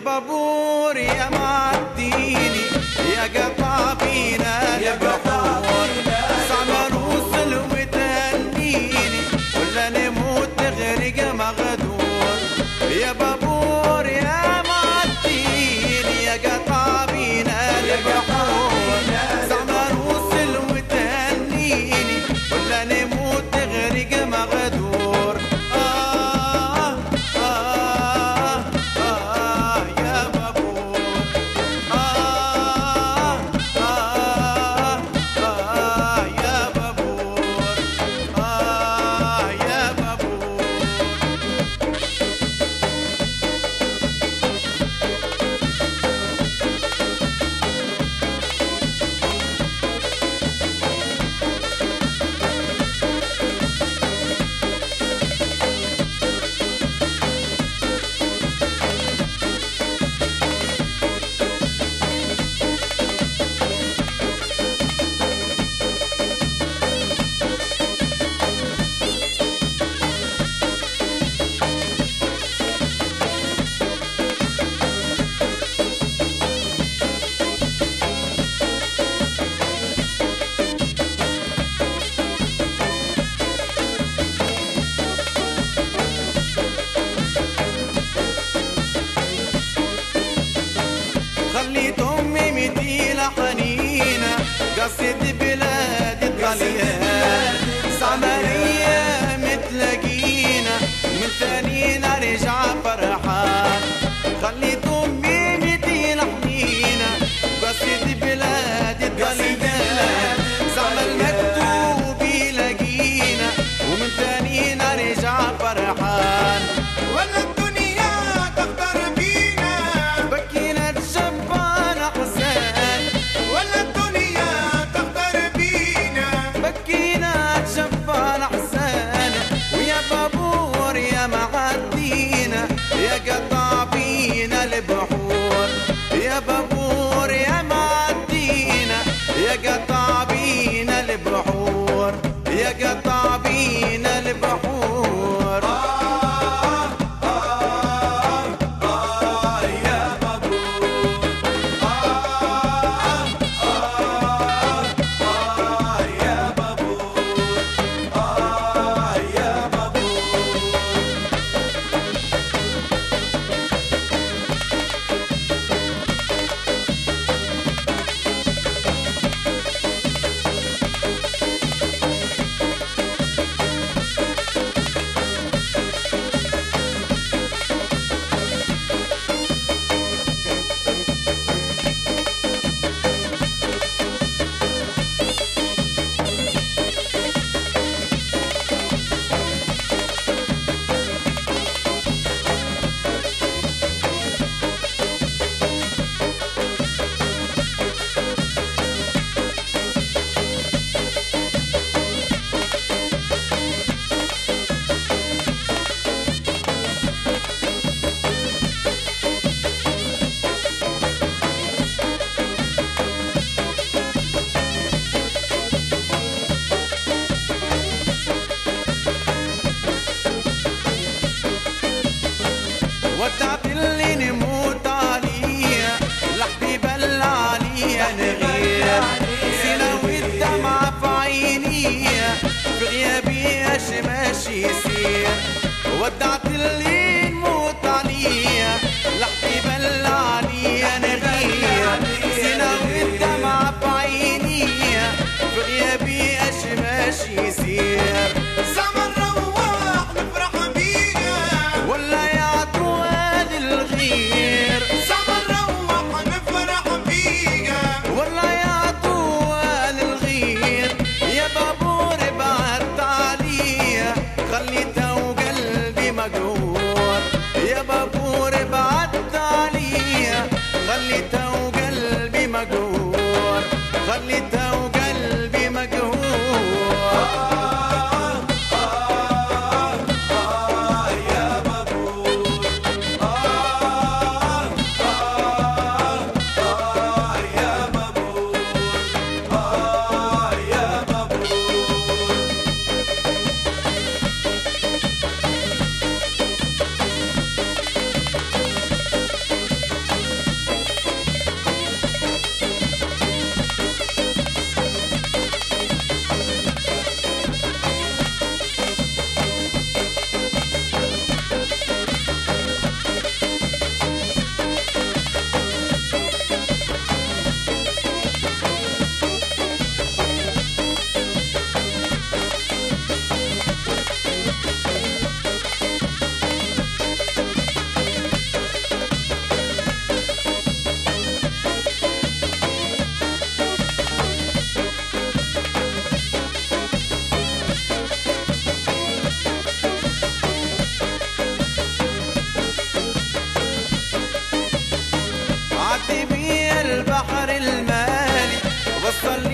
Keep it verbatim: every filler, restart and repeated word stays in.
بابور يا معديني يا قطع بينا البحور صعب نوصل وتهنيني ولا نموت نغرق مغدور يا بابور يا معديني يا قطع بينا البحور صعب نوصل وتهنيني ولا نموت نغرق مغدور خليت امي مثيلة حنينة قصد بلاد الطليان سامرية متلاقينا من ثاني نرجع فرحان خليت امي مثيلة حنينة قصد بلاد الطليان زعما المكتوب يلاقينا ومن ثاني نرجع فرحان ولا الدنيا تختار بينا بكينا تشبان حسان ولا الدنيا تختار بينا بكينا تشبان حسان ويا بابور يا معدينا يا قطع بينا البحور يا بابور يا معدينا يا قطع بينا البحور يا قطع بينا البحور ودعت اللي نموت عليا لحبيب العليا نغير سينا والدمعة في عيني في غيابي اش ماشي يصير ودعت اللي نموت عليا لحبيب العليا نغير سينا والدمعة في عيني في غيابي اش ماشي يصير زعما نروح نفرح بينا ولا يعطوا الغير زعما نروح نفرح بينا ولا يعطوا الغير يا بابور بعدت عليا خليته وقلبي مقهور صلي